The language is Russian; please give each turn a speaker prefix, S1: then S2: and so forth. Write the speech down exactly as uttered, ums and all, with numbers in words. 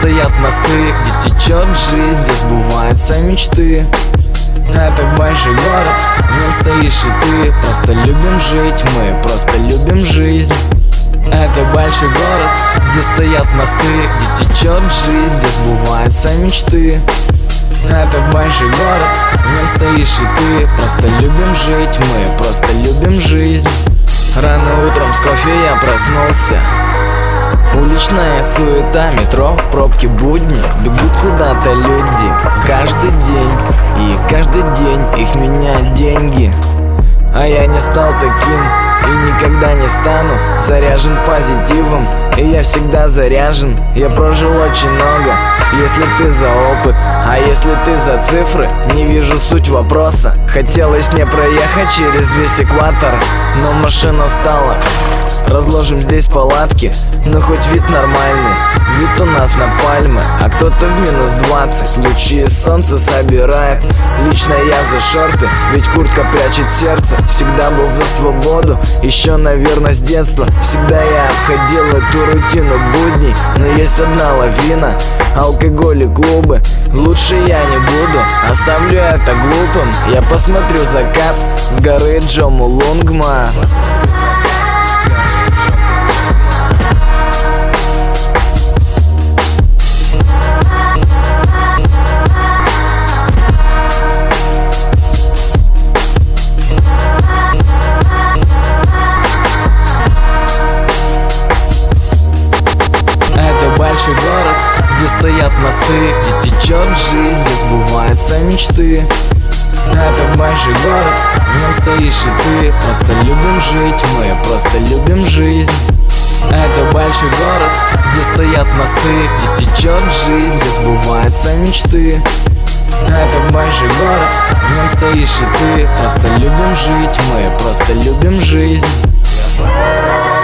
S1: стоят мосты, где течет жизнь, где сбываются мечты. Это большой город, в нем стоишь и ты. Просто любим жить, мы просто любим жизнь. Это большой город, где стоят мосты, где течет жизнь, где сбываются мечты. Это большой город, в нем стоишь и ты. Просто любим жить, мы просто любим жизнь. Рано утром с кофе я проснулся. Уличная суета, метро, пробки, будни. Бегут куда-то люди каждый день, и каждый день их меняют деньги. А я не стал таким и никогда не стану. Заряжен позитивом, и я всегда заряжен. Я прожил очень много, если ты за опыт. А если ты за цифры, не вижу суть вопроса. Хотелось не проехать через весь экватор, но машина стала. Разложим здесь палатки, но хоть вид нормальный. Вид у нас на пальмы, а кто-то в минус двадцать. Лучи солнца собирает. Лично я за шорты, ведь куртка прячет сердце. Всегда был за свободу, еще, наверное, с детства. Всегда я обходил эту рутину будней. Но есть одна лавина: алкоголь и клубы. Лучше я не буду, оставлю это глупым. Я посмотрю закат с горы Джомолунгма. Большой город, где стоят мосты, где течет жизнь, где сбываются мечты. Это большой город, в нем стоишь и ты. Просто любим жить, мы просто любим жизнь. Это большой город, где стоят мосты, где течет жизнь, где сбываются мечты. Это большой город, в нем стоишь и ты. Просто любим жить, мы просто любим жизнь.